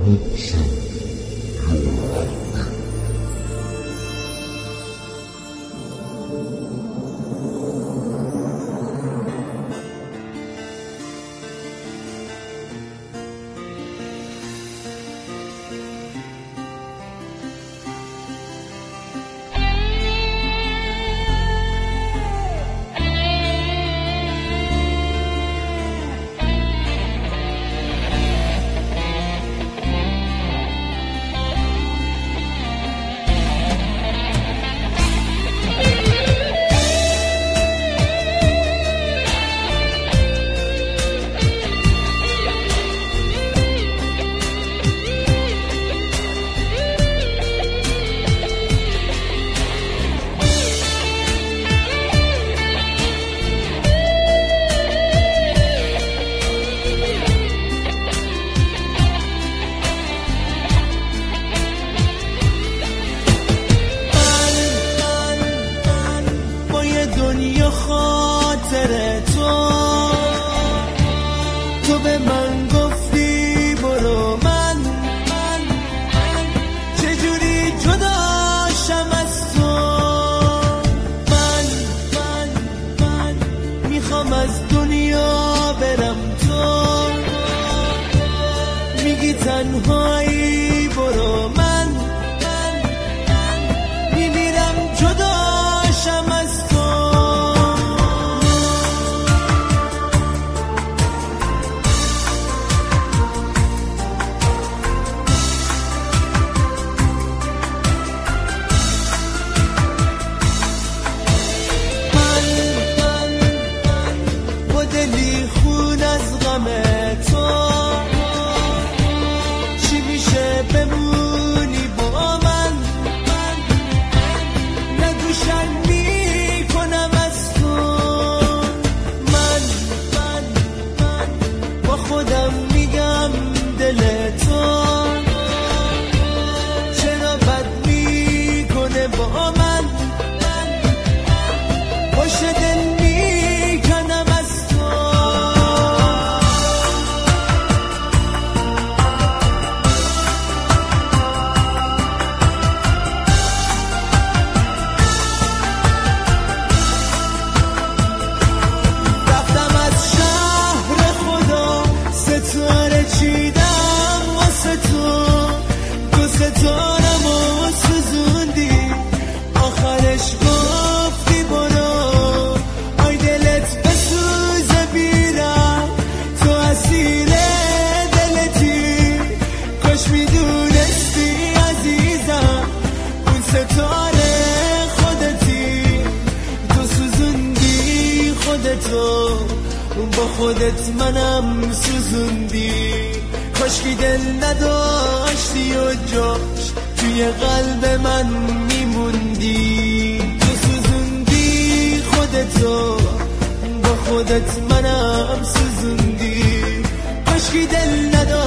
دنیا خاطر تو به من گفتی برو، من چجوری جداشم از تو. من میخوام از دنیا برم، تو میگی تنهایی برو، من میمیرم جداشم از تو. دلی خون از غم تو، چی میشه بمونی با من نگو شرم میکنم از تو. من با خودم میگم دل تو چرا بد میکنه با من، باش دل میکنم از تو. رفتم از شهر خدا ستاره چیدم واسه تو ستارمو سوزوندی، آخرش گفتی برو، آی دلت بسوزه بیرم، تو اسیر دلتی، کاش میدونستی عزیزم اون ستاره خودتی، تو سوزوندی خودتو با خودت منم سوزوندی، کاشکی دل نداشتی و جاش توی قلب من میموندی، تو سوزوندی خودتو با خودت منم سوزوندی، کاشکی دل نداشتی